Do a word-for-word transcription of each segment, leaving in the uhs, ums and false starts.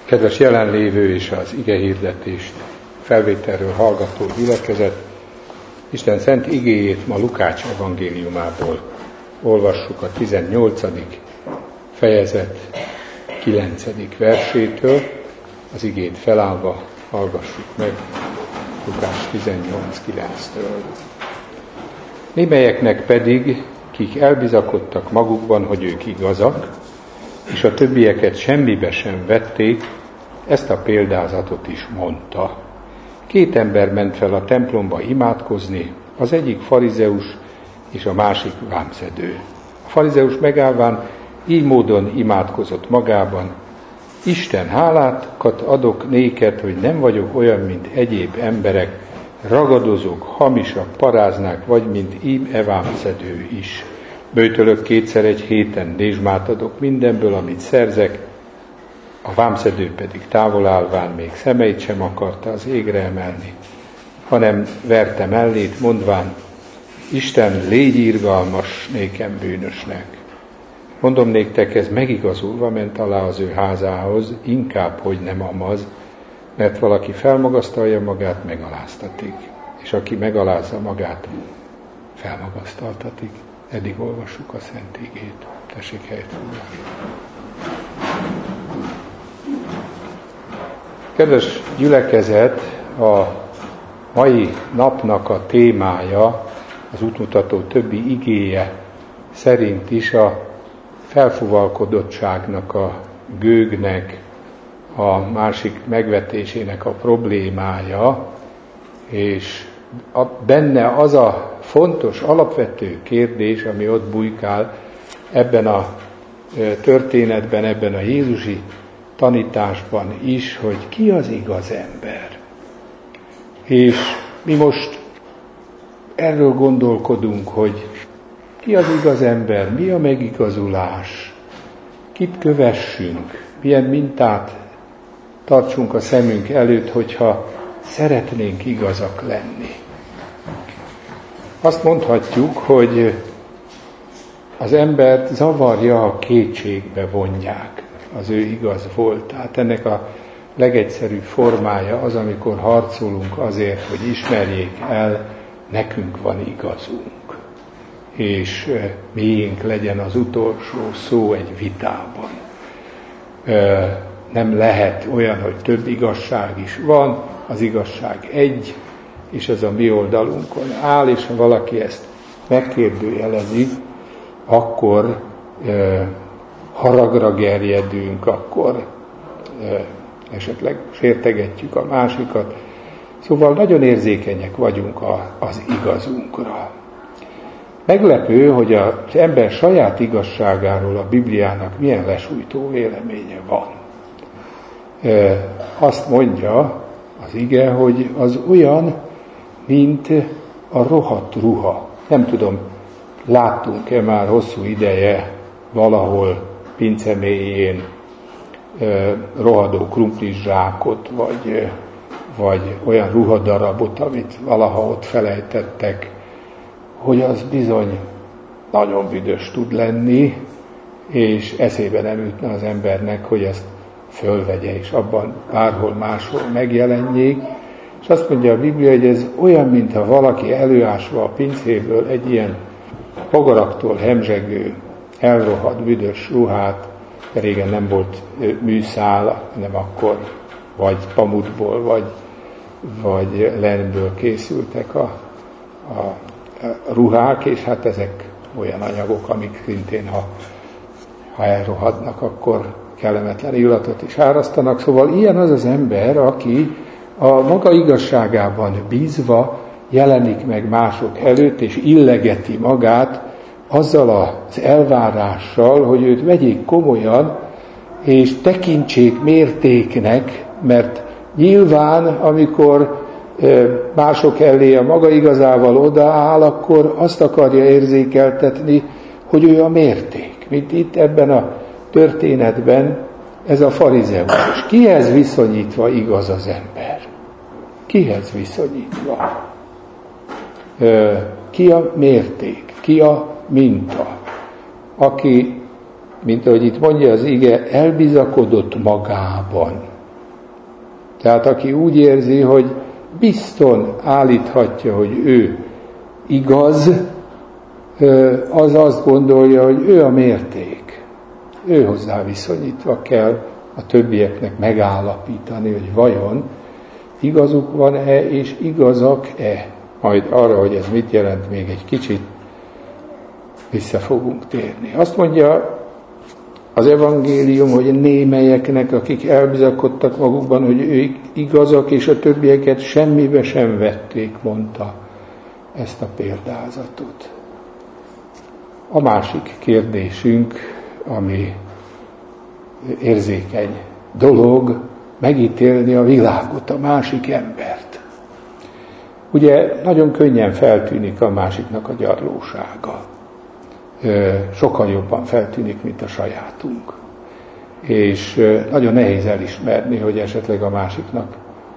Kedves jelenlévő és az igehirdetést felvételről hallgató gyülekezet, Isten szent igéjét ma Lukács evangéliumából olvassuk a tizennyolcadik fejezet kilencedik versétől. Az igét felállva hallgassuk meg Lukács tizennyolc kilenctől. Némelyeknek pedig, kik elbizakodtak magukban, hogy ők igazak, és a többieket semmibe sem vették, ezt a példázatot is mondta. Két ember ment fel a templomba imádkozni, az egyik farizeus és a másik vámszedő. A farizeus megállván így módon imádkozott magában: Isten, hálákat adok néked, hogy nem vagyok olyan, mint egyéb emberek, ragadozók, hamisak, paráznák, vagy mint ím e vámszedő is. Böjtölök kétszer egy héten, dézsmát adok mindenből, amit szerzek. A vámszedő pedig távol állván még szemeit sem akarta az égre emelni, hanem verte mellét, mondván: Isten, légy irgalmas nékem bűnösnek. Mondom néktek, ez megigazulva ment alá az ő házához, inkább, hogy nem amaz, mert valaki felmagasztalja magát, megaláztatik, és aki megalázza magát, felmagasztaltatik. Eddig olvassuk a Szent Igét. Tessék helyet foglalni. Kedves gyülekezet, a mai napnak a témája, az útmutató többi igéje szerint is a felfuvalkodottságnak, a gőgnek, a másik megvetésének a problémája, és a, benne az a fontos, alapvető kérdés, ami ott bujkál ebben a történetben, ebben a jézusi tanításban is, hogy ki az igaz ember. És mi most erről gondolkodunk, hogy ki az igaz ember, mi a megigazulás, kit kövessünk, milyen mintát tartsunk a szemünk előtt, hogyha szeretnénk igazak lenni. Azt mondhatjuk, hogy az embert zavarja, ha kétségbe vonják az ő igaz voltát. Ennek a legegyszerűbb formája az, amikor harcolunk azért, hogy ismerjék el, nekünk van igazunk, és miénk legyen az utolsó szó egy vitában. Nem lehet olyan, hogy több igazság is van, az igazság egy, és ez a mi oldalunkon áll, és ha valaki ezt megkérdőjelezi, akkor e, haragra gerjedünk, akkor e, esetleg sértegetjük a másikat. Szóval nagyon érzékenyek vagyunk a, az igazunkra. Meglepő, hogy az ember saját igazságáról a Bibliának milyen lesújtó véleménye van. E, azt mondja az ige, hogy az olyan, mint a rohadt ruha. Nem tudom, láttunk-e már hosszú ideje valahol pince mélyén eh, rohadó krumplis zsákot, vagy, eh, vagy olyan ruhadarabot, amit valaha ott felejtettek, hogy az bizony nagyon büdös tud lenni, és eszébe nem jutna az embernek, hogy ezt fölvegye, és abban bárhol máshol megjelenjék. És azt mondja a Biblia, hogy ez olyan, mintha valaki előásva a pincéből egy ilyen pogaraktól hemzsegő, elrohadt, büdös ruhát, régen nem volt műszál, hanem akkor vagy pamutból, vagy, vagy lenből készültek a, a, a ruhák, és hát ezek olyan anyagok, amik szintén, ha, ha elrohadnak, akkor kellemetlen illatot is árasztanak. Szóval ilyen az az ember, aki a maga igazságában bízva jelenik meg mások előtt, és illegeti magát azzal az elvárással, hogy őt vegyék komolyan, és tekintsék mértéknek, mert nyilván, amikor mások elé a maga igazával odaáll, akkor azt akarja érzékeltetni, hogy ő a mérték. Mint itt ebben a történetben ez a farizeus. És kihez viszonyítva igaz az ember? Kihez viszonyítva? Ki a mérték? Ki a minta? Aki, mint ahogy itt mondja az ige, elbizakodott magában. Tehát aki úgy érzi, hogy bizton állíthatja, hogy ő igaz, az azt gondolja, hogy ő a mérték. Ő hozzá viszonyítva kell a többieknek megállapítani, hogy vajon igazuk van-e, és igazak-e. Majd arra, hogy ez mit jelent, még egy kicsit vissza fogunk térni. Azt mondja az evangélium, hogy némelyeknek, akik elbizakodtak magukban, hogy ők igazak, és a többieket semmibe sem vették, mondta ezt a példázatot. A másik kérdésünk, ami érzékeny dolog, megítélni a világot, a másik embert. Ugye nagyon könnyen feltűnik a másiknak a gyarlósága. Sokkal jobban feltűnik, mint a sajátunk. És nagyon nehéz elismerni, hogy esetleg a másiknak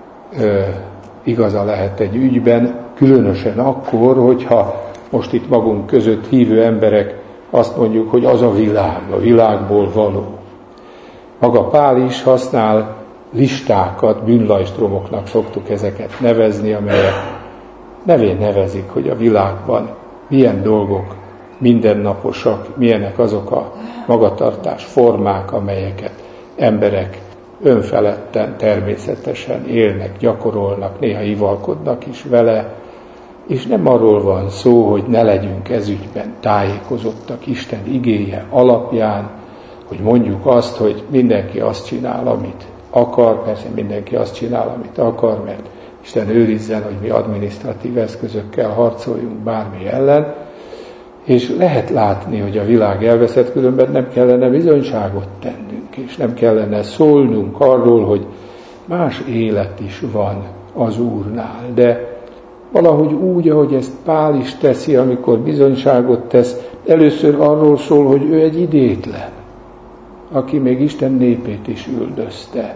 igaza lehet egy ügyben, különösen akkor, hogyha most itt magunk között hívő emberek azt mondjuk, hogy az a világ, a világból való. Maga Pál is használ listákat, bűnlajstromoknak szoktuk ezeket nevezni, amelyek nevén nevezik, hogy a világban milyen dolgok mindennaposak, milyenek azok a magatartás formák, amelyeket emberek önfeledten, természetesen élnek, gyakorolnak, néha hivalkodnak is vele, és nem arról van szó, hogy ne legyünk ezügyben tájékozottak Isten igéje alapján, hogy mondjuk azt, hogy mindenki azt csinál, amit akar, persze mindenki azt csinál, amit akar, mert Isten őrizzen, hogy mi adminisztratív eszközökkel harcoljunk bármi ellen, és lehet látni, hogy a világ elveszett, különben nem kellene bizonyságot tennünk, és nem kellene szólnunk arról, hogy más élet is van az Úrnál, de valahogy úgy, ahogy ezt Pál is teszi, amikor bizonyságot tesz, először arról szól, hogy ő egy idétlen, aki még Isten népét is üldözte.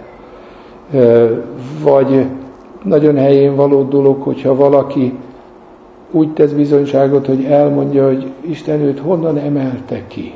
Vagy nagyon helyén való dolog, hogyha valaki úgy tesz bizonyságot, hogy elmondja, hogy Isten őt honnan emelte ki.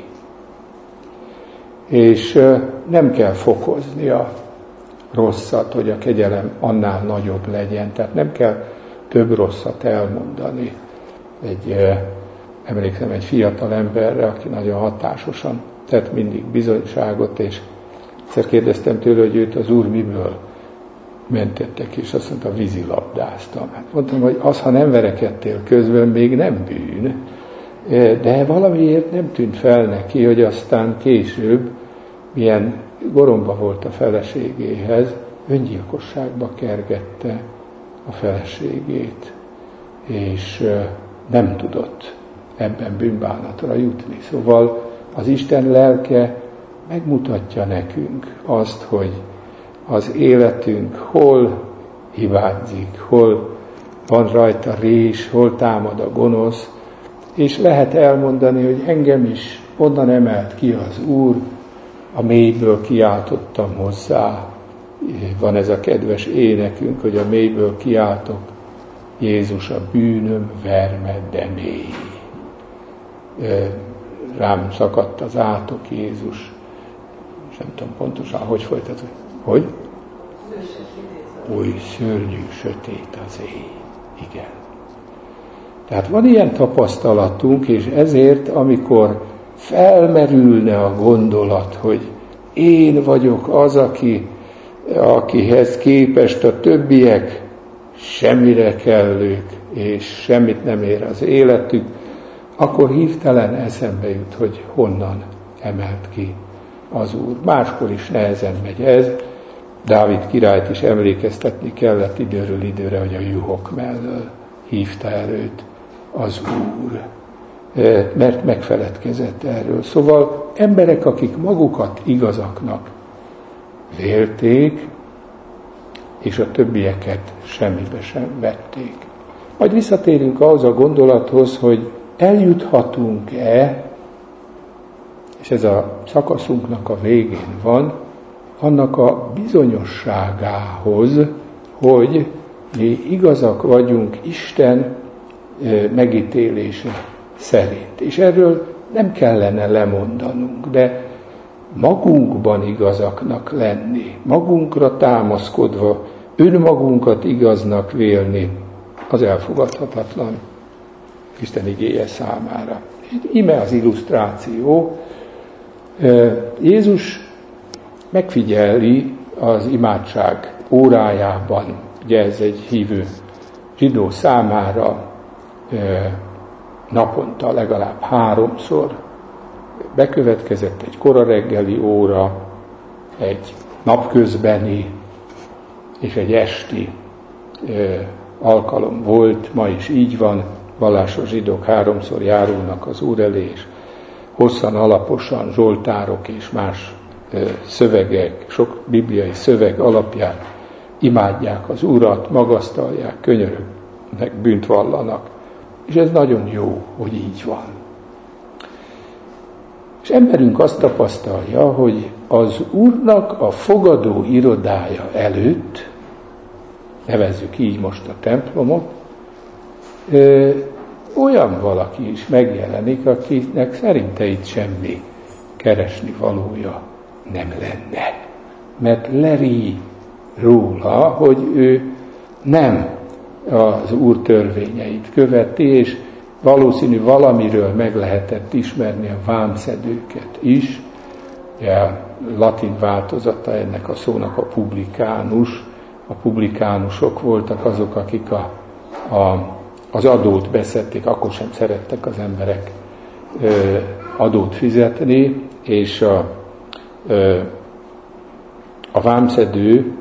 És nem kell fokozni a rosszat, hogy a kegyelem annál nagyobb legyen. Tehát nem kell több rosszat elmondani. Egy, emlékszem egy fiatal emberre, aki nagyon hatásosan tett mindig bizonyságot, és egyszer kérdeztem tőle, hogy őt az Úr miből mentettek, és azt mondta, vízilabdáztam. Hát mondtam, hogy az, ha nem verekedtél közben, még nem bűn, de valamiért nem tűnt fel neki, hogy aztán később, milyen goromba volt a feleségéhez, öngyilkosságba kergette a feleségét, és nem tudott ebben bűnbánatra jutni. Szóval az Isten lelke megmutatja nekünk azt, hogy az életünk hol hibázik, hol van rajta rés, hol támad a gonosz, és lehet elmondani, hogy engem is onnan emelt ki az Úr, a mélyből kiáltottam hozzá. Van ez a kedves énekünk, hogy a mélyből kiáltok, Jézus a bűnöm verme, de mély. Rám szakadt az átok, Jézus, és nem tudom pontosan, hogy folytatod. Hogy? Oly szörnyű, sötét az éj. Igen. Tehát van ilyen tapasztalatunk, és ezért, amikor felmerülne a gondolat, hogy én vagyok az, aki, akihez képest a többiek semmire kellők, és semmit nem ér az életük, akkor hirtelen eszembe jut, hogy honnan emelt ki az Úr. Máskor is nehezen megy ez. Dávid királyt is emlékeztetni kellett időről időre, hogy a juhok mellől hívta előtt az Úr, mert megfeledkezett erről. Szóval emberek, akik magukat igazaknak vélték, és a többieket semmibe sem vették. Majd visszatérünk ahhoz a gondolathoz, hogy eljuthatunk-e, és ez a szakaszunknak a végén van, annak a bizonyosságához, hogy mi igazak vagyunk Isten megítélése szerint. És erről nem kellene lemondanunk, de magunkban igazaknak lenni, magunkra támaszkodva önmagunkat igaznak vélni, az elfogadhatatlan Isten igéje számára. Íme az illusztráció. Jézus megfigyeli az imádság órájában, ugye ez egy hívő zsidó számára naponta legalább háromszor bekövetkezett egy kora reggeli óra, egy napközbeni és egy esti alkalom volt, ma is így van, vallásos zsidók háromszor járulnak az Úr elé, és hosszan, alaposan zsoltárok és más szövegek, sok bibliai szöveg alapján imádják az Urat, magasztalják, könyörögnek, bűnt vallanak. És ez nagyon jó, hogy így van. És emberünk azt tapasztalja, hogy az Úrnak a fogadó irodája előtt, nevezzük így most a templomot, ö, olyan valaki is megjelenik, akinek szerinte itt semmi keresni valója nem lenne. Mert leri róla, hogy ő nem az Úr törvényeit követi, és valószínű valamiről meg lehetett ismerni a vámszedőket is. A latin változata ennek a szónak a publikánus. A publikánusok voltak azok, akik a, a, az adót beszedték, akkor sem szerettek az emberek ö, adót fizetni, és a, ö, a vámszedő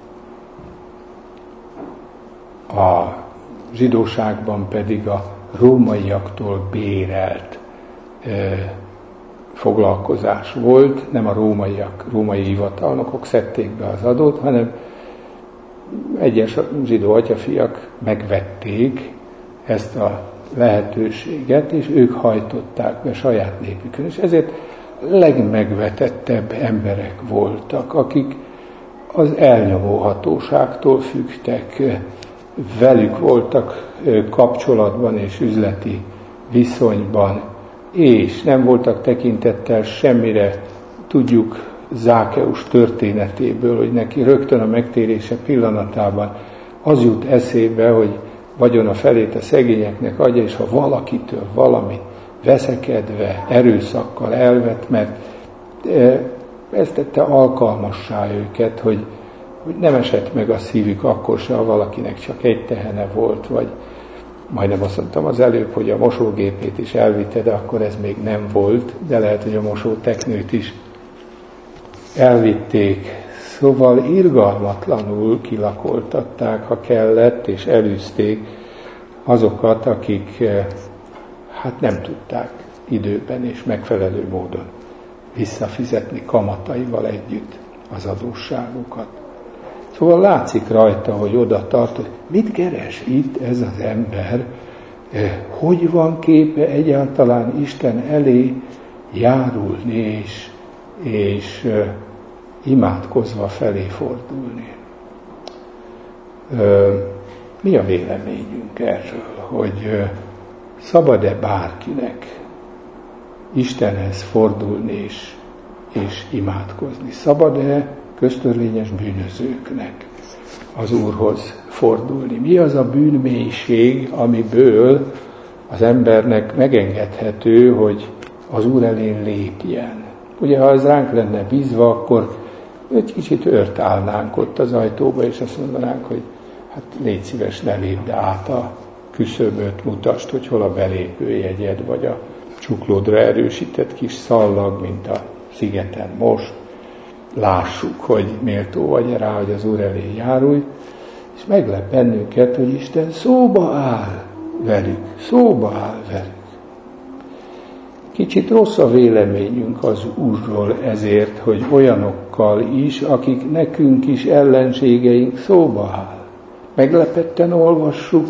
a zsidóságban pedig a rómaiaktól bérelt ö, foglalkozás volt, nem a rómaiak, római hivatalnokok szedték be az adót, hanem egyes zsidó atyafiak megvették ezt a lehetőséget, és ők hajtották be saját népükön. És ezért legmegvetettebb emberek voltak, akik az elnyomó hatóságtól függtek, velük voltak kapcsolatban és üzleti viszonyban, és nem voltak tekintettel semmire. Tudjuk Zákeus történetéből, hogy neki rögtön a megtérése pillanatában az jut eszébe, hogy vagyona felét a szegényeknek adja, és ha valakitől valami veszekedve, erőszakkal elvet, mert ez tette alkalmassá őket, hogy, hogy nem esett meg a szívük akkor se, ha valakinek csak egy tehene volt, vagy majdnem azt mondtam az előbb, hogy a mosógépét is elvitte, de akkor ez még nem volt, de lehet, hogy a mosóteknőt is elvitték. Szóval irgalmatlanul kilakoltatták, ha kellett, és elűzték azokat, akik hát nem tudták időben és megfelelő módon visszafizetni kamataival együtt az adósságukat. Szóval látszik rajta, hogy oda tart, hogy mit keres itt ez az ember, hogy van képe egyáltalán Isten elé járulni és, és imádkozva felé fordulni. Mi a véleményünk erről, hogy szabad-e bárkinek Istenhez fordulni és, és imádkozni? Szabad-e köztörvényes bűnözőknek az Úrhoz fordulni? Mi az a bűnmélység, amiből az embernek megengedhető, hogy az Úr elé lépjen? Ugye, ha ez ránk lenne bízva, akkor egy kicsit ört állnánk ott az ajtóba, és azt mondanánk, hogy hát légy szíves, ne lépd át a küszöböt, mutasd, hogy hol a belépőjegyed, vagy a csuklódra erősített kis szallag, mint a szigeten most. Lássuk, hogy méltó vagy rá, hogy az Úr elé járulj, és meglep bennünket, hogy Isten szóba áll velük, szóba áll velük. Kicsit rossz a véleményünk az Úrról ezért, hogy olyanokkal is, akik nekünk is ellenségeink, szóba áll. Meglepetten olvassuk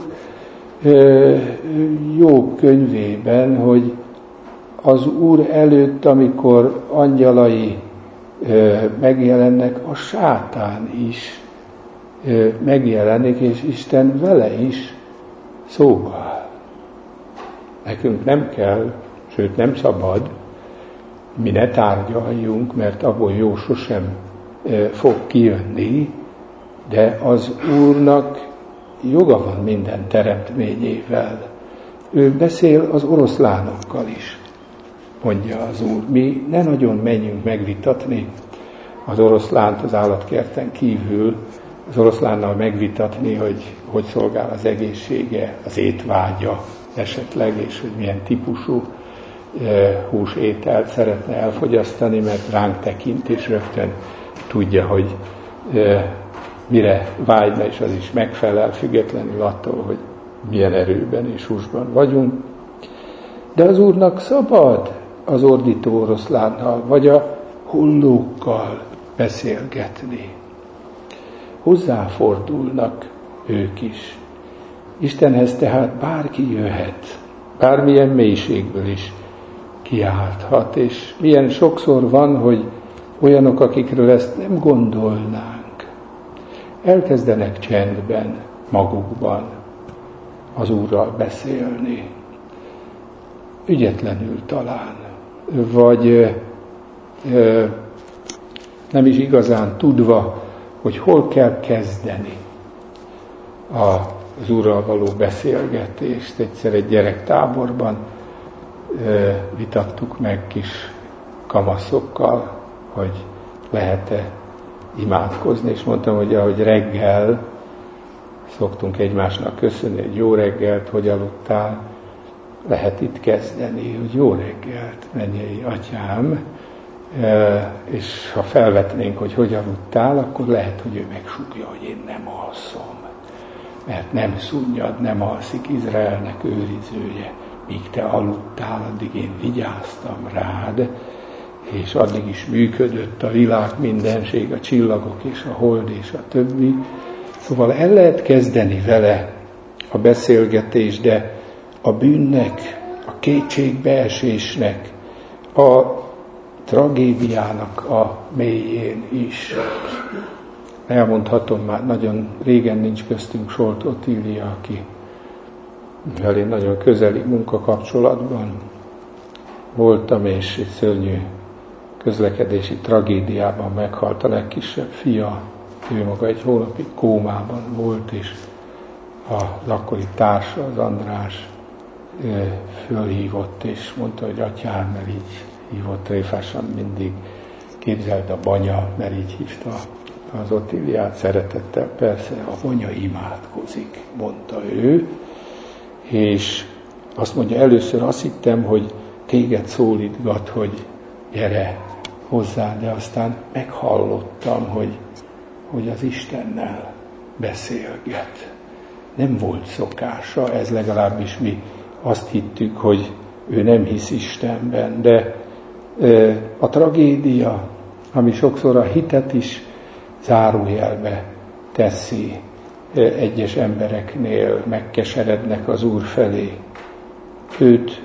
Jobb könyvében, hogy az Úr előtt, amikor angyalai megjelennek, a sátán is megjelenik, és Isten vele is szóba áll. Nekünk nem kell, sőt nem szabad, mi ne tárgyaljunk, mert abból jó sosem fog kijönni, de az Úrnak joga van minden teremtményével. Ő beszél az oroszlánokkal is, mondja az Úr. Mi ne nagyon menjünk megvitatni az oroszlánt az állatkerten kívül, az oroszlánnal megvitatni, hogy hogy szolgál az egészsége, az étvágya esetleg, és hogy milyen típusú e, húsételt szeretne elfogyasztani, mert ránk tekint, és rögtön tudja, hogy e, mire vágyna, és az is megfelel, függetlenül attól, hogy milyen erőben és húsban vagyunk. De az Úrnak szabad az ordító oroszlánnal, vagy a hullókkal beszélgetni. Hozzáfordulnak ők is. Istenhez tehát bárki jöhet, bármilyen mélységből is kiálthat, és milyen sokszor van, hogy olyanok, akikről ezt nem gondolnánk, elkezdenek csendben, magukban az Úrral beszélni. Ügyetlenül talán, vagy ö, ö, nem is igazán tudva, hogy hol kell kezdeni az Úrral való beszélgetést. Egyszer egy gyerektáborban ö, vitattuk meg kis kamaszokkal, hogy lehet-e imádkozni, és mondtam, hogy ahogy reggel szoktunk egymásnak köszönni, egy jó reggelt, hogy aludtál, lehet itt kezdeni, hogy jó reggelt, mennyei atyám, és ha felvetnénk, hogy hogy aludtál, akkor lehet, hogy ő megsúgja, hogy én nem alszom, mert nem szunnyad, nem alszik Izraelnek őrizője, míg te aludtál, addig én vigyáztam rád, és addig is működött a világ mindenség, a csillagok és a hold és a többi. Szóval el lehet kezdeni vele a beszélgetést, de a bűnnek, a kétségbeesésnek, a tragédiának a mélyén is. Elmondhatom, már nagyon régen nincs köztünk Solt Otília, aki mivel én nagyon közeli munkakapcsolatban voltam, és egy szörnyű közlekedési tragédiában meghalt a legkisebb fia. Ő maga egy hónapig kómában volt, és az akkori társa, az András fölhívott, és mondta, hogy atyám, mert így hívott tréfásan mindig, képzeld a banya, mert így hívta az Otíliát szeretettel, persze, a banya imádkozik, mondta ő, és azt mondja, először azt hittem, hogy téged szólítgat, hogy gyere hozzá, de aztán meghallottam, hogy, hogy az Istennel beszélget. Nem volt szokása, ez legalábbis mi azt hittük, hogy ő nem hisz Istenben, de e, a tragédia, ami sokszor a hitet is zárójelbe teszi, e, egyes embereknél megkeserednek az Úr felé. Őt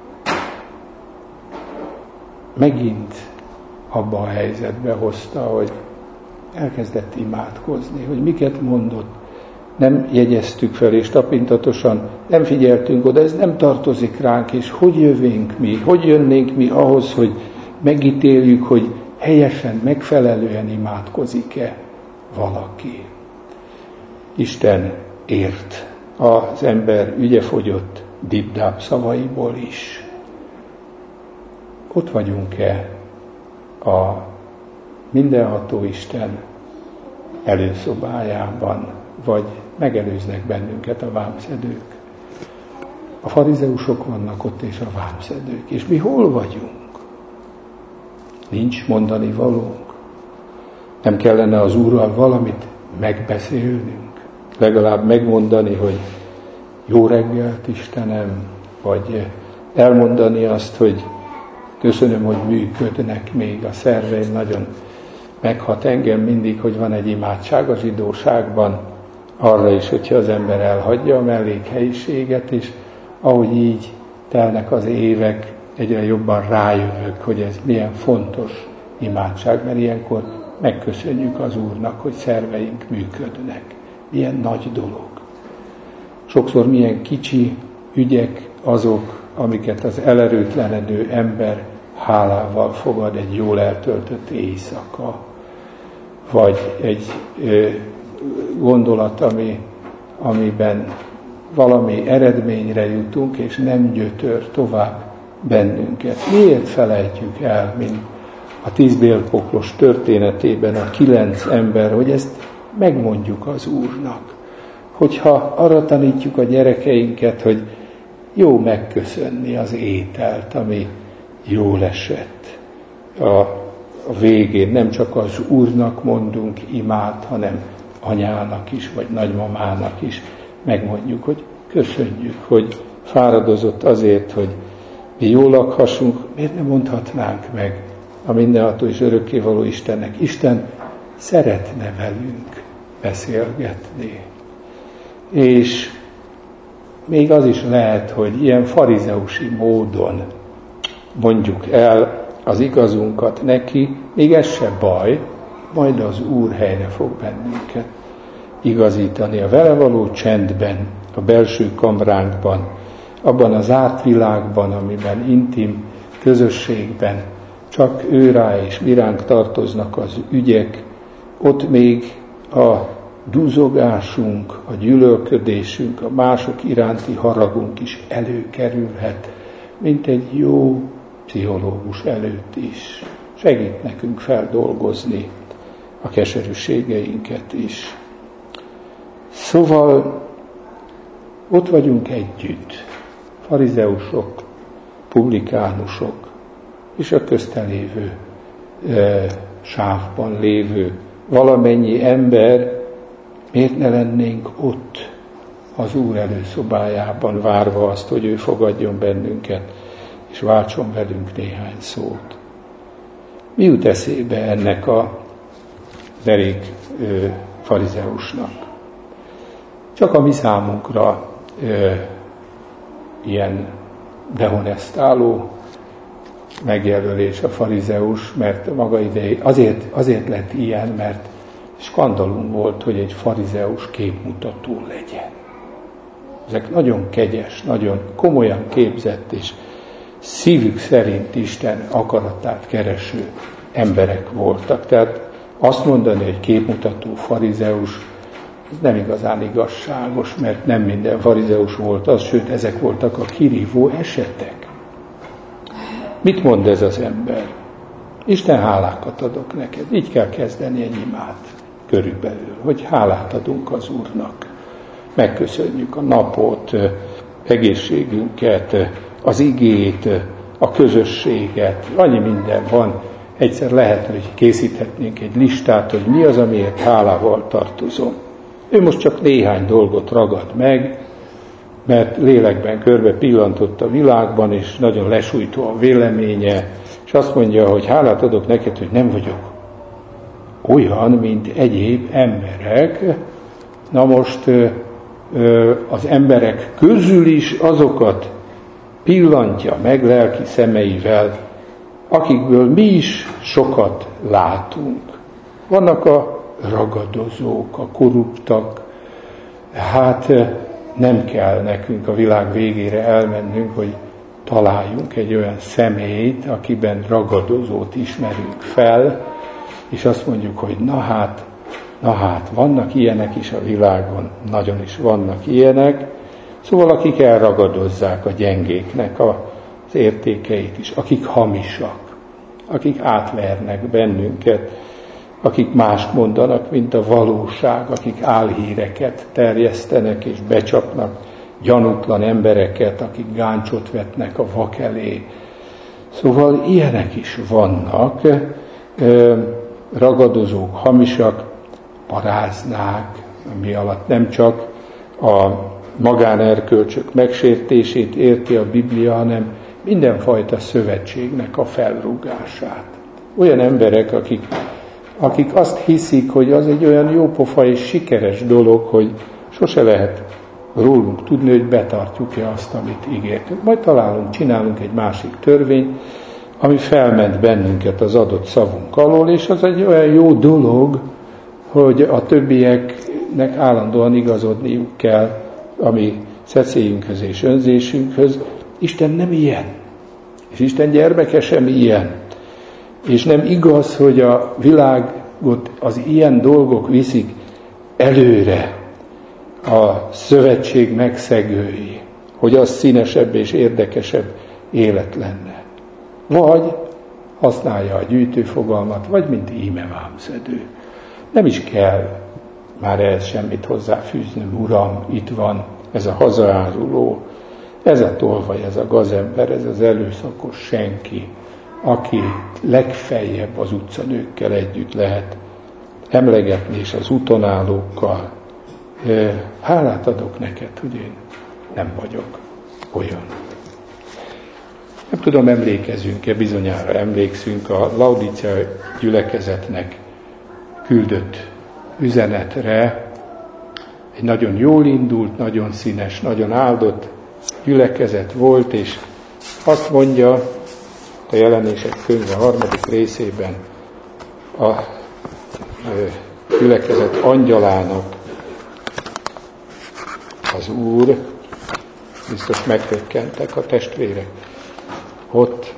megint abba a helyzetbe hozta, hogy elkezdett imádkozni, hogy miket mondott, nem jegyeztük fel, és tapintatosan nem figyeltünk oda, ez nem tartozik ránk, és hogy jövünk mi, hogy jönnénk mi ahhoz, hogy megítéljük, hogy helyesen, megfelelően imádkozik-e valaki. Isten ért az ember ügyefogyott dibdább szavaiból is. Ott vagyunk-e a mindenható Isten előszobájában, vagy megelőznek bennünket a vámszedők? A farizeusok vannak ott, és a vámszedők. És mi hol vagyunk? Nincs mondani valónk. Nem kellene az Úrral valamit megbeszélnünk? Legalább megmondani, hogy jó reggelt, Istenem, vagy elmondani azt, hogy köszönöm, hogy működnek még a szerveim, nagyon meghat engem mindig, hogy van egy imádság a zsidóságban, arra is, hogyha az ember elhagyja a mellékhelyiséget, és ahogy így telnek az évek, egyre jobban rájövök, hogy ez milyen fontos imádság, mert ilyenkor megköszönjük az Úrnak, hogy szerveink működnek. Milyen nagy dolog. Sokszor milyen kicsi ügyek azok, amiket az elerőtlenedő ember hálával fogad egy jól eltöltött éjszaka, vagy egy ö, gondolat, ami, amiben valami eredményre jutunk, és nem gyötör tovább bennünket. Miért felejtjük el, mint a tíz bélpoklos történetében a kilenc ember, hogy ezt megmondjuk az Úrnak. Hogyha arra tanítjuk a gyerekeinket, hogy jó megköszönni az ételt, ami jól esett. A, a végén nem csak az Úrnak mondunk imát, hanem anyának is, vagy nagymamának is megmondjuk, hogy köszönjük, hogy fáradozott azért, hogy mi jól lakhassunk, miért nem mondhatnánk meg a mindenható és örökkévaló Istennek. Isten szeretne velünk beszélgetni. És még az is lehet, hogy ilyen farizeusi módon mondjuk el az igazunkat neki, még ez se baj, majd az Úr helyre fog bennünket igazítani a vele való csendben, a belső kamránkban, abban az zárt világban, amiben intim közösségben csak ő rá és mi ránk tartoznak az ügyek, ott még a dúzogásunk, a gyűlölködésünk, a mások iránti haragunk is előkerülhet, mint egy jó pszichológus előtt is. Segít nekünk feldolgozni a keserűségeinket is. Szóval ott vagyunk együtt, farizeusok, publikánusok, és a közten lévő e, sávban lévő valamennyi ember, miért ne lennénk ott az Úr előszobájában, várva azt, hogy ő fogadjon bennünket, és váltson velünk néhány szót. Mi jut eszébe ennek a derék ö, farizeusnak? Csak a mi számunkra ö, ilyen dehonestáló megjelölés a farizeus, mert maga idején azért, azért lett ilyen, mert skandalum volt, hogy egy farizeus képmutató legyen. Ezek nagyon kegyes, nagyon komolyan képzett és szívük szerint Isten akaratát kereső emberek voltak. Tehát azt mondani, hogy képmutató farizeus, ez nem igazán igazságos, mert nem minden farizeus volt az, sőt, ezek voltak a kirívó esetek. Mit mond ez az ember? Isten, hálákat adok neked. Így kell kezdeni egy imát körülbelül, hogy hálát adunk az Úrnak. Megköszönjük a napot, egészségünket, az igét, a közösséget. Annyi minden van. Egyszer lehet, hogy készíthetnénk egy listát, hogy mi az, amiért hálával tartozom. Ő most csak néhány dolgot ragad meg, mert lélekben körbe pillantott a világban, és nagyon lesújtó a véleménye, és azt mondja, hogy hálát adok neked, hogy nem vagyok olyan, mint egyéb emberek. Na most az emberek közül is azokat pillantja meg lelki szemeivel, akikből mi is sokat látunk. Vannak a ragadozók, a korruptak, hát nem kell nekünk a világ végére elmennünk, hogy találjunk egy olyan személyt, akiben ragadozót ismerünk fel, és azt mondjuk, hogy na hát, na hát, vannak ilyenek is a világon, nagyon is vannak ilyenek, szóval akik elragadozzák a gyengéknek az értékeit is, akik hamisak, akik átvernek bennünket, akik mást mondanak, mint a valóság, akik álhíreket terjesztenek és becsapnak gyanútlan embereket, akik gáncsot vetnek a vak elé. Szóval ilyenek is vannak, ragadozók, hamisak, paráznák, ami alatt nem csak a magánerkölcsök megsértését érti a Biblia, hanem mindenfajta szövetségnek a felrúgását. Olyan emberek, akik, akik azt hiszik, hogy az egy olyan jópofa és sikeres dolog, hogy sose lehet rólunk tudni, hogy betartjuk-e azt, amit ígértünk. Majd találunk, csinálunk egy másik törvényt, ami felment bennünket az adott szavunk alól, és az egy olyan jó dolog, hogy a többieknek állandóan igazodniuk kell a mi szecélyünkhöz és önzésünkhöz. Isten nem ilyen. És Isten gyermeke sem ilyen. És nem igaz, hogy a világot az ilyen dolgok viszik előre a szövetség megszegői, hogy az színesebb és érdekesebb élet lenne. Vagy használja a gyűjtőfogalmat, vagy mint íme vámszedő. Nem is kell már ehhez semmit hozzáfűznöm, Uram, itt van ez a hazaáruló, ez a tolvaj, ez a gazember, ez az előszakos senki, aki legfeljebb az utcanőkkel együtt lehet emlegetni, és az utonállókkal. Hálát adok neked, hogy én nem vagyok olyan. Nem tudom, emlékezünk-e, bizonyára emlékszünk a Laodicea gyülekezetnek küldött üzenetre. Egy nagyon jól indult, nagyon színes, nagyon áldott gyülekezet volt, és azt mondja a Jelenések könyve harmadik részében a gyülekezet angyalának az Úr, biztos meghökkentek a testvérek ott.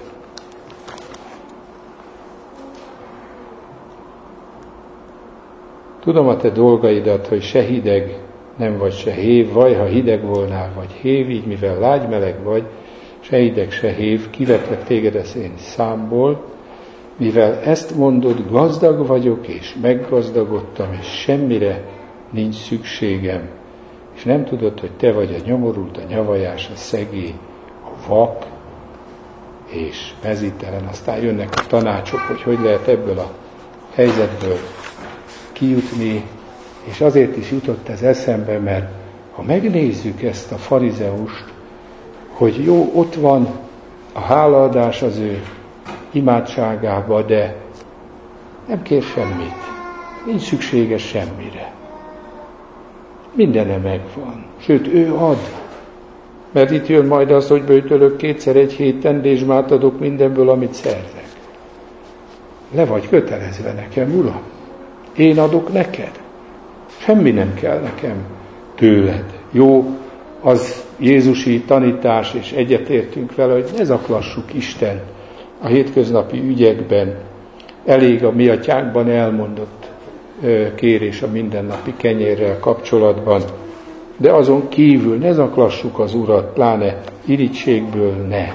Tudom a te dolgaidat, hogy se hideg nem vagy, se hév, vaj, ha hideg volnál, vagy hév, így mivel lágy meleg vagy, se hideg, se hév, kivetlek téged az én számból, mivel ezt mondod, gazdag vagyok, és meggazdagodtam, és semmire nincs szükségem, és nem tudod, hogy te vagy a nyomorult, a nyavajás, a szegény, a vak, és mezítelen. Aztán jönnek a tanácsok, hogy hogy lehet ebből a helyzetből kijutni, és azért is jutott ez eszembe, mert ha megnézzük ezt a farizeust, hogy jó, ott van a hálaadás az ő imádságába, de nem kér semmit, nincs szüksége semmire. Mindene megvan, sőt, ő ad. Mert itt jön majd az, hogy böjtölök kétszer egy héten, dézsmát adok mindenből, amit szerzek. Le vagy kötelezve nekem, Uram. Én adok neked. Semmi nem kell nekem tőled. Jó, az jézusi tanítás, és egyetértünk vele, hogy ne zaklassuk Isten a hétköznapi ügyekben. Elég a mi atyánkban elmondott kérés a mindennapi kenyérrel kapcsolatban. De azon kívül ne zaklassuk az Urat, pláne irigységből ne.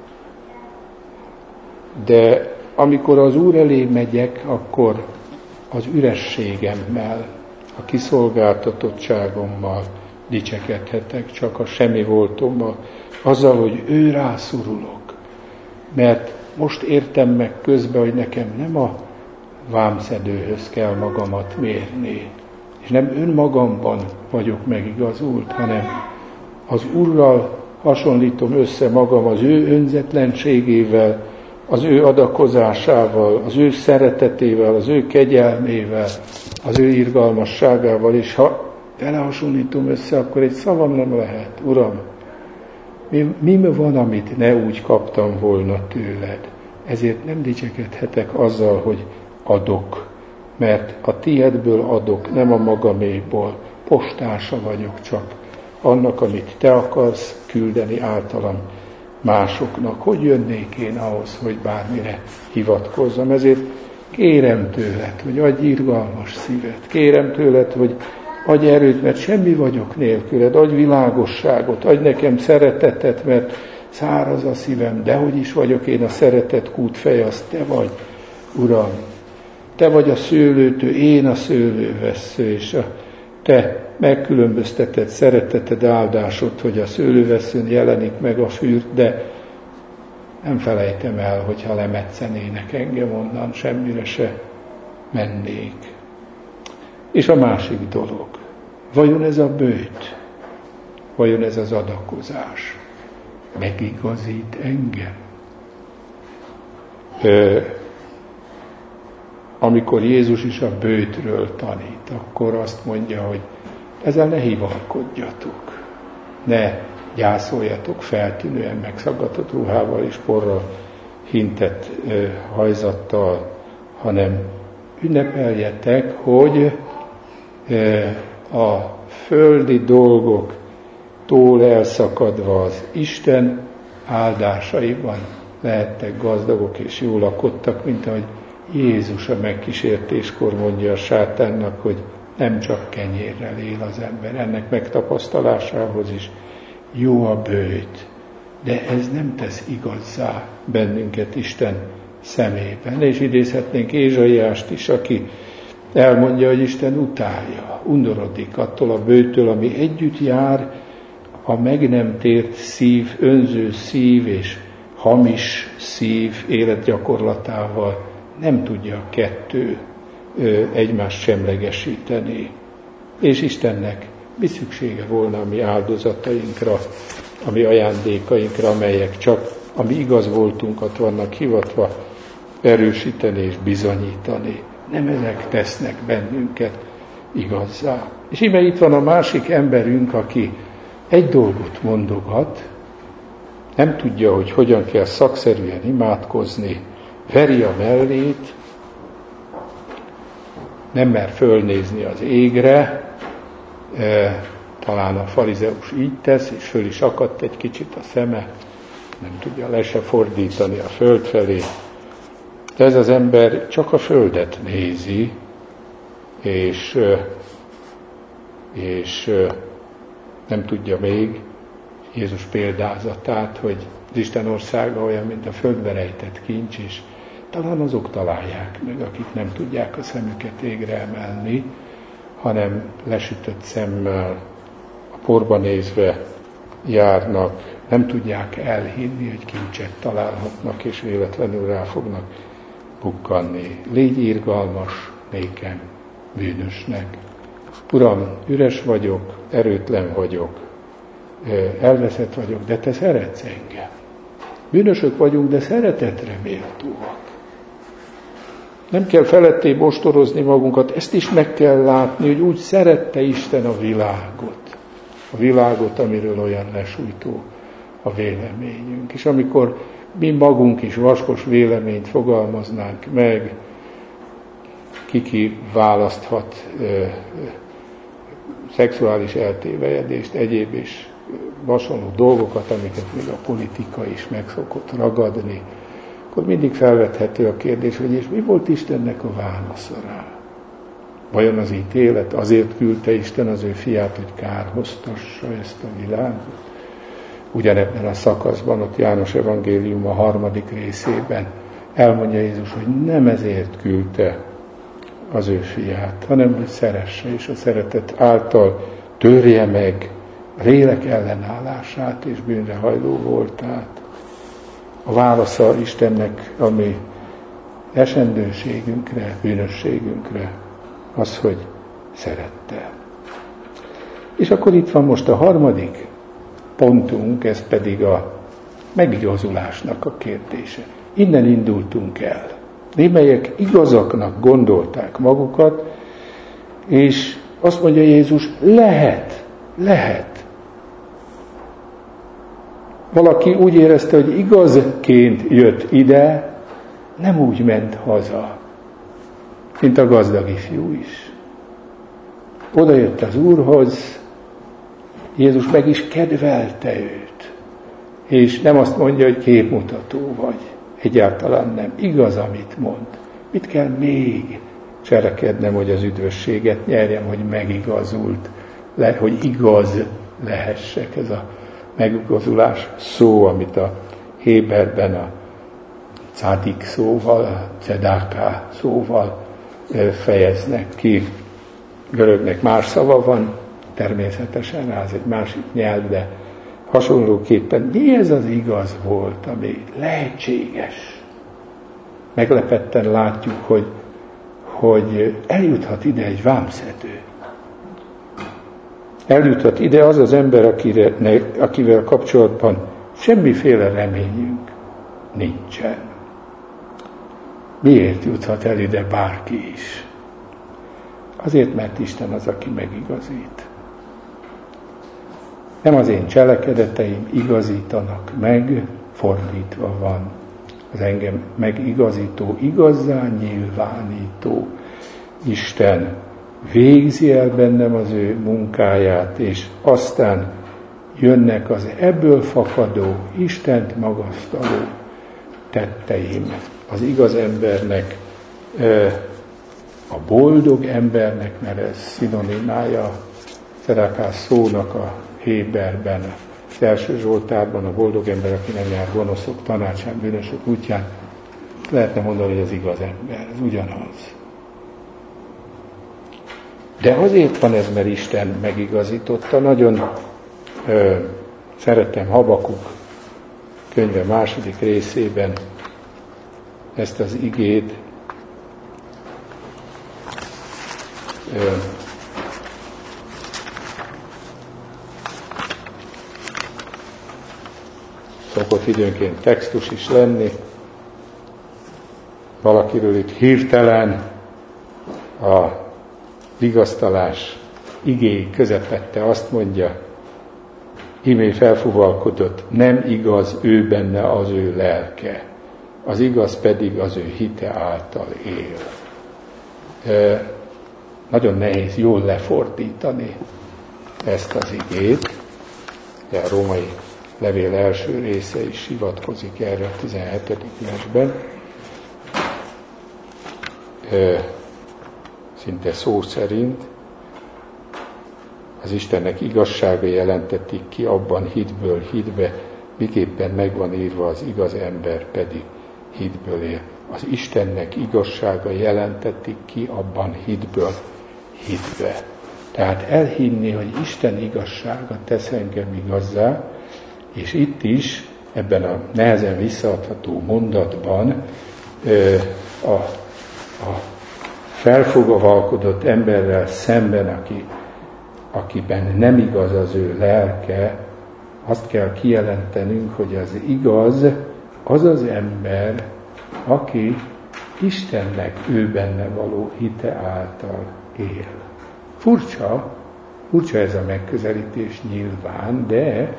De amikor az Úr elé megyek, akkor az ürességemmel, a kiszolgáltatottságommal dicsekedhetek, csak a semmi voltommal, azzal, hogy ő rászorulok. Mert most értem meg közben, hogy nekem nem a vámszedőhöz kell magamat mérni, és nem önmagamban vagyok megigazult, hanem az Úrral hasonlítom össze magam az ő önzetlenségével, az ő adakozásával, az ő szeretetével, az ő kegyelmével, az ő irgalmasságával, és ha vele hasonlítom össze, akkor egy szavam nem lehet. Uram, mi, mi van, amit ne úgy kaptam volna tőled? Ezért nem dicsekedhetek azzal, hogy adok, mert a tiédből adok, nem a magaméból. Postása vagyok csak annak, amit te akarsz küldeni általam másoknak. Hogy jönnék én ahhoz, hogy bármire hivatkozzam? Ezért kérem tőled, hogy adj irgalmas szívet. Kérem tőled, hogy adj erőt, mert semmi vagyok nélküled. Adj világosságot, adj nekem szeretetet, mert száraz a szívem. Dehogy is vagyok én a szeretet kútfej, az te vagy, Uram. Te vagy a szőlőtő, én a szőlővessző, és a te megkülönböztetett szereteted, áldásod, hogy a szőlővesszőn jelenik meg a fürt, de nem felejtem el, hogyha lemetszenének engem onnan, semmire se mennék. És a másik dolog, vajon ez a bőt, vajon ez az adakozás megigazít engem? Ö, amikor Jézus is a bőtről tanít, akkor azt mondja, hogy ezzel ne hivalkodjatok, ne gyászoljatok feltűnően megszaggatott ruhával és porral hintett ö, hajzattal, hanem ünnepeljetek, hogy ö, a földi dolgoktól elszakadva az Isten áldásaiban lehettek gazdagok és jól lakodtak, mint ahogy Jézus a megkísértéskor mondja a sátánnak, hogy Nem csak kenyérrel él az ember, ennek megtapasztalásához is jó a bőjt, de ez nem tesz igazzá bennünket Isten szemében. És idézhetnénk Ézsaiást is, aki elmondja, hogy Isten utálja, undorodik attól a bőjtől, ami együtt jár a meg nem tért szív, önző szív és hamis szív életgyakorlatával. Nem tudja a kettő egymást semlegesíteni. És Istennek mi szüksége volna a mi áldozatainkra, a mi ajándékainkra, amelyek csak a mi igaz voltunkat vannak hivatva erősíteni és bizonyítani. Nem ezek tesznek bennünket igazzá. És íme itt van a másik emberünk, aki egy dolgot mondogat, nem tudja, hogy hogyan kell szakszerűen imádkozni, veri a mellét, nem mer fölnézni az égre, e, talán a farizeus így tesz, és föl is akadt egy kicsit a szeme, nem tudja le se fordítani a föld felé. De ez az ember csak a földet nézi, és, és nem tudja még Jézus példázatát, hogy az Isten országa olyan, mint a földbe rejtett kincs, és talán azok találják meg, akik nem tudják a szemüket égre emelni, hanem lesütött szemmel, a porba nézve járnak, nem tudják elhinni, hogy kincset találhatnak, és véletlenül rá fognak bukkanni. Légy irgalmas nékem, bűnösnek. Uram, üres vagyok, erőtlen vagyok, elveszett vagyok, de te szeretsz engem. Bűnösök vagyunk, de szeretetre méltóak. Nem kell feletté bostorozni magunkat, ezt is meg kell látni, hogy úgy szerette Isten a világot. A világot, amiről olyan lesújtó a véleményünk. És amikor mi magunk is vaskos véleményt fogalmaznánk meg, kiki választhat ö, ö, szexuális eltévejedést, egyéb és hasonló dolgokat, amiket még a politika is meg szokott ragadni, akkor mindig felvethető a kérdés, hogy és mi volt Istennek a válasza rá? Vajon az ítélet? Azért küldte Isten az ő fiát, hogy kárhoztassa ezt a világot? Ugyanebben a szakaszban, ott János evangélium a harmadik részében elmondja Jézus, hogy nem ezért küldte az ő fiát, hanem hogy szeresse, és a szeretet által törje meg a lélek ellenállását és bűnre hajló voltát. A válasza Istennek, ami esendőségünkre, bűnösségünkre, az, hogy szerette. És akkor itt van most a harmadik pontunk, ez pedig a megigazulásnak a kérdése. Innen indultunk el. Némelyek igazaknak gondolták magukat, és azt mondja Jézus, lehet, lehet. Valaki úgy érezte, hogy igazként jött ide, nem úgy ment haza, mint a gazdag ifjú is. Oda jött az Úrhoz, Jézus meg is kedvelte őt, és nem azt mondja, hogy képmutató vagy. Egyáltalán nem. Igaz, amit mond. Mit kell még cselekednem, hogy az üdvösséget nyerjem, hogy megigazult, le, hogy igaz lehessek. Ez a megigazulás szó, amit a Héberben a cádik szóval, a cedáká szóval fejeznek ki. Görögnek más szava van, természetesen, az egy másik nyelv, de hasonlóképpen mi ez az igaz volt, ami lehetséges. Meglepetten látjuk, hogy, hogy eljuthat ide egy vámszedő. Eljuthat ide az az ember, akire, akivel kapcsolatban semmiféle reményünk nincsen. Miért juthat el ide bárki is? Azért, mert Isten az, aki megigazít. Nem az én cselekedeteim igazítanak meg, fordítva van. Az engem megigazító, igazán nyilvánító Isten végzi el bennem az ő munkáját, és aztán jönnek az ebből fakadó, Istent magasztaló tetteim. Az igaz embernek e, a boldog embernek, mert ez szinonimája Szerákás szónak a Héberben, az első Zsoltárban a boldog ember, aki nem jár gonoszok tanácsán, bűnösök útján, lehetne mondani, hogy az igaz ember, ez ugyanaz. De azért van ez, mert Isten megigazította. Nagyon ö, szeretem Habakuk könyve második részében ezt az igét. Ö, szokott időnként textus is lenni. Valakiről itt hirtelen a vigasztalás igéi közepette azt mondja, ímé felfuvalkodott, nem igaz ő benne az ő lelke, az igaz pedig az ő hite által él. E, nagyon nehéz jól lefordítani ezt az igét, de a római levél első része is hivatkozik erre a tizenhetedik versben. E, szinte szó szerint az Istennek igazsága jelentetik ki abban hitből hitbe, miképpen megvan írva, az igaz ember pedig hitből él. Az Istennek igazsága jelentetik ki abban hitből hitbe. Tehát elhinni, hogy Isten igazsága tesz engem igazzá, és itt is, ebben a nehezen visszaadható mondatban a, a felfogavalkodott emberrel szemben, aki, akiben nem igaz az ő lelke, azt kell kijelentenünk, hogy az igaz az az ember, aki Istennek ő benne való hite által él. Furcsa, furcsa ez a megközelítés nyilván, de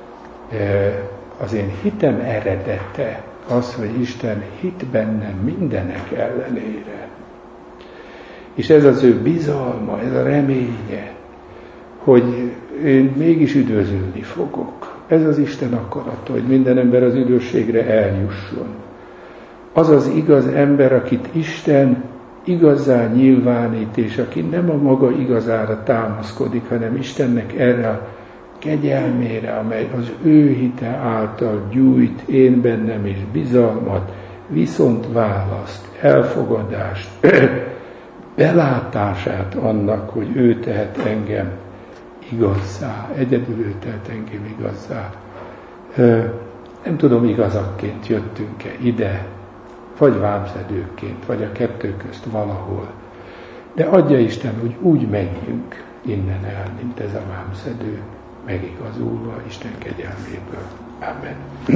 az én hitem eredete az, hogy Isten hit bennem mindenek ellenére. És ez az ő bizalma, ez a reménye, hogy én mégis üdvözülni fogok. Ez az Isten akarata, hogy minden ember az üdvösségre eljusson. Az az igaz ember, akit Isten igazzá nyilvánít, és aki nem a maga igazára támaszkodik, hanem Istennek erre a kegyelmére, amely az ő hite által gyújt én bennem is bizalmat, viszont választ, elfogadást, belátását annak, hogy ő tehet engem igazzá, egyedül ő tehet engem igazzá. Nem tudom, igazakként jöttünk-e ide, vagy vámszedőként, vagy a kettő közt valahol. De adja Isten, hogy úgy menjünk innen el, mint ez a vámszedő, megigazulva Isten kegyelméből. Amen.